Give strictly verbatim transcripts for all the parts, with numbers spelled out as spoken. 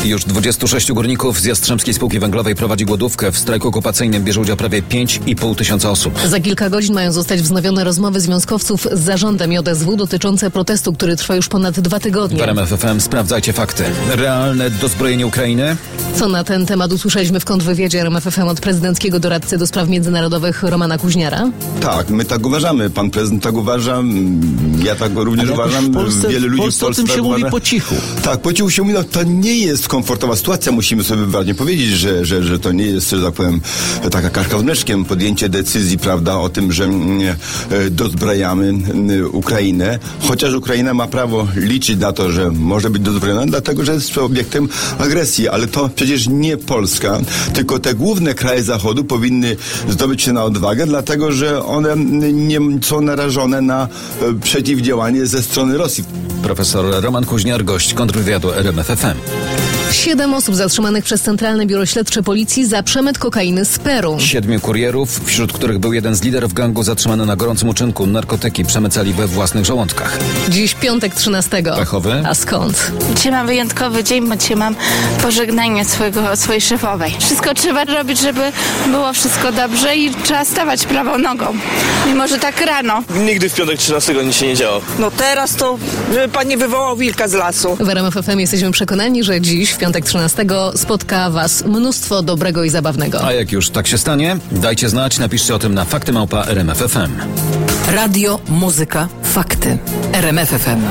Już dwudziestu sześciu górników z Jastrzębskiej Spółki Węglowej prowadzi głodówkę. W strajku okupacyjnym bierze udział prawie pięć i pół tysiąca osób. Za kilka godzin mają zostać wznowione rozmowy związkowców z zarządem J S W dotyczące protestu, który trwa już ponad dwa tygodnie. W R M F F M sprawdzajcie fakty. Realne dozbrojenie Ukrainy? Co na ten temat usłyszeliśmy w kontrwywiadzie R M F F M od prezydenckiego doradcy do spraw międzynarodowych Romana Kuźniara? Tak, my tak uważamy. Pan prezydent tak uważa. Ja tak również uważam. W Polsce, Wiele ludzi w Polsce, w Polsce o tym tak się uważa. mówi po cichu. Tak, po cichu się mówi, no to nie jest komfortowa sytuacja. Musimy sobie wyraźnie powiedzieć, że, że, że to nie jest, że tak powiem, taka kaszka z mleczkiem, podjęcie decyzji, prawda, o tym, że e, dozbrajamy e, Ukrainę. Chociaż Ukraina ma prawo liczyć na to, że może być dozbrojona, dlatego, że jest obiektem agresji. Ale to przecież nie Polska, tylko te główne kraje Zachodu powinny zdobyć się na odwagę, dlatego, że one nie są narażone na e, przeciwdziałanie ze strony Rosji. Profesor Roman Kuźniar, gość kontrwywiadu R M F F M. Siedem osób zatrzymanych przez Centralne Biuro Śledcze Policji za przemyt kokainy z Peru. Siedmiu kurierów, wśród których był jeden z liderów gangu, zatrzymany na gorącym uczynku. Narkotyki przemycali we własnych żołądkach. Dziś piątek trzynastego. Pechowy? A skąd? Dzisiaj mam wyjątkowy dzień, bo dzisiaj mam pożegnanie swojego, swojej szefowej. Wszystko trzeba robić, żeby było wszystko dobrze i trzeba stawać prawą nogą. Mimo, że tak rano. Nigdy w piątek trzynastego nic się nie działo. No teraz to, żeby pan nie wywołał wilka z lasu. W R M F F M jesteśmy przekonani, że dziś, w piątek trzynastego, spotka Was mnóstwo dobrego i zabawnego. A jak już tak się stanie, dajcie znać, napiszcie o tym na fakty małpa R M F F M. Radio, muzyka, fakty. R M F F M.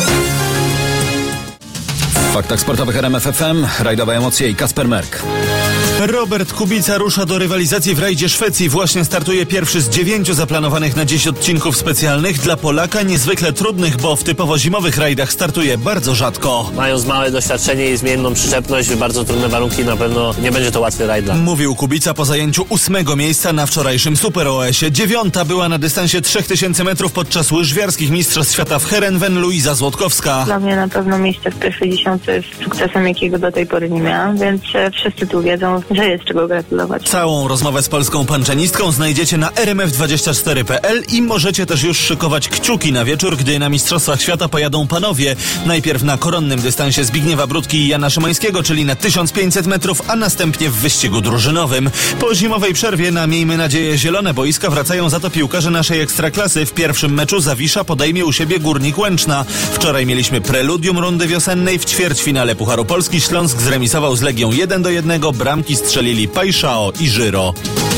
W faktach sportowych R M F F M rajdowe emocje i Kasper Merk. Robert Kubica rusza do rywalizacji w rajdzie Szwecji. Właśnie startuje pierwszy z dziewięciu zaplanowanych na dziś odcinków specjalnych. Dla Polaka niezwykle trudnych, bo w typowo zimowych rajdach startuje bardzo rzadko. Mając małe doświadczenie i zmienną przyczepność, bardzo trudne warunki, na pewno nie będzie to łatwy rajd dla. Mówił Kubica po zajęciu ósmego miejsca na wczorajszym Super O S-ie. Dziewiąta była na dystansie trzech tysięcy metrów podczas łyżwiarskich mistrzostw świata w Heerenveen Luiza Złotkowska. Dla mnie na pewno miejsce w pierwszej dziesiątce jest sukcesem, jakiego do tej pory nie miałam, więc wszyscy tu wiedzą, że jest czego gratulować. Całą rozmowę z polską panczenistką znajdziecie na r m f dwadzieścia cztery kropka p l i możecie też już szykować kciuki na wieczór, gdy na Mistrzostwach Świata pojadą panowie. Najpierw na koronnym dystansie Zbigniewa Brudki i Jana Szymańskiego, czyli na tysiąc pięćset metrów, a następnie w wyścigu drużynowym. Po zimowej przerwie na, miejmy nadzieję, zielone boiska wracają za to piłkarze naszej ekstraklasy. W pierwszym meczu Zawisza podejmie u siebie Górnik Łęczna. Wczoraj mieliśmy preludium rundy wiosennej. W ćwierćfinale Pucharu Polski Śląsk zremisował z Legią jeden do jednego. Bramki strzelili Pajszao i Żyro.